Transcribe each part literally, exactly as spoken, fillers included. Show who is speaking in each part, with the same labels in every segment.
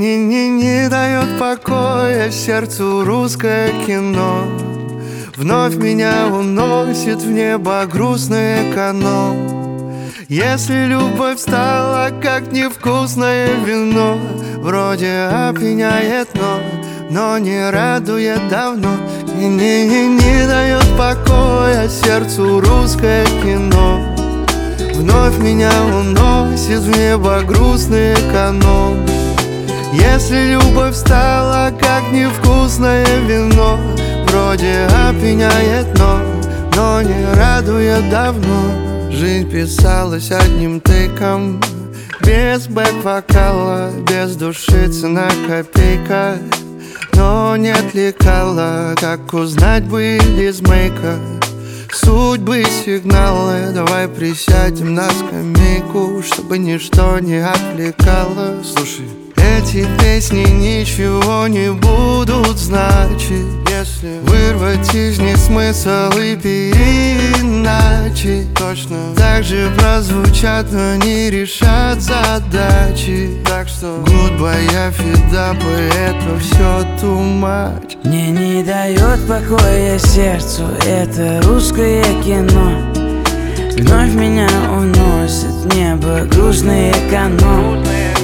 Speaker 1: Не-не-не дает покоя сердцу русское кино. Вновь меня уносит в небо грустный эконом. Если любовь стала как невкусное вино, вроде опьяняет, но, но не радует давно. Не-не-не дает покоя сердцу русское кино. Вновь меня уносит в небо грустный эконом. Если любовь стала как невкусное вино, вроде опьяняет, но, но не радует давно. Жизнь писалась одним тейком, без бэк-вокала, без души цена копейка. Но нет лекала, как узнать бы из мейка судьбы сигналы. Давай присядем на скамейку, чтобы ничто не отвлекало. Слушай, эти песни ничего не будут значить, если вырвать из них смысл и переиначить. Точно так же прозвучат, но не решат задачи. Так что goodbye, афидапы, это все too much.
Speaker 2: Мне не дает покоя сердцу это русское кино. Вновь меня уносит в небо грустный эконом.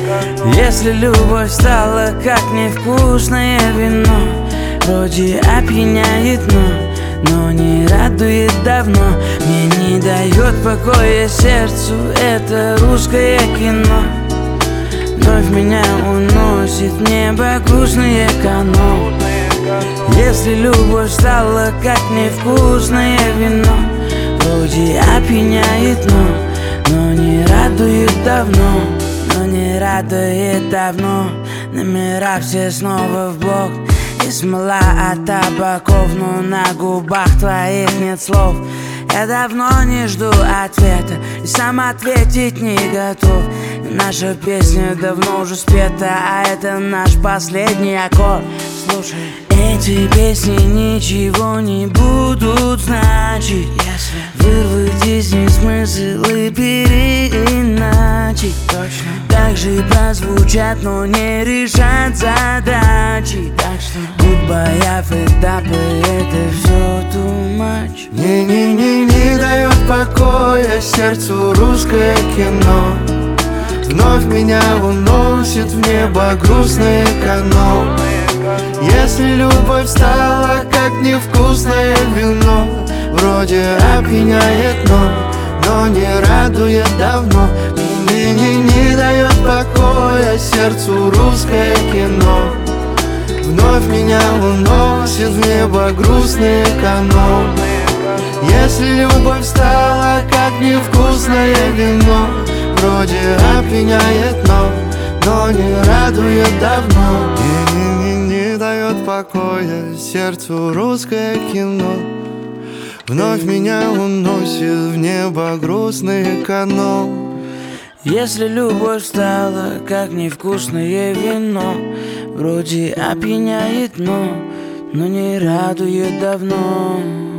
Speaker 2: Если любовь стала как невкусное вино, вроде опьяняет, но, но не радует давно. Мне не дает покоя сердцу это русское кино. Вновь меня уносит в небо грустный эконом. Если любовь стала как невкусное вино, вроде опьяняет, но, но не радует давно. Но не радует давно. Номера все снова в блок, и смола от табаков, но на губах твоих нет слов. Я давно не жду ответа и сам ответить не готов. Наша песня давно уже спета, а это наш последний аккорд. Слушай, эти песни ничего не будут значить, если вырвать из них смысл и переиначить. Точно так же прозвучат, но не решат задачи. Так что goodbye, афидапы, это все too much.
Speaker 1: Не-не-не не дает покоя сердцу русское кино. Вновь меня уносит в небо грустный эконом. Если любовь стала как невкусное вино, вроде опьяняет, но, но не радует давно. Не-не-не дает покоя сердцу русское кино. Вновь меня уносит в небо грустный эконом. Если любовь стала как невкусное вино, вроде опьяняет, но, но не радует давно. Не дает покоя сердцу русское кино. Вновь меня уносит в небо грустный эконом.
Speaker 2: Если любовь стала как невкусное вино, вроде опьяняет, но, но не радует давно.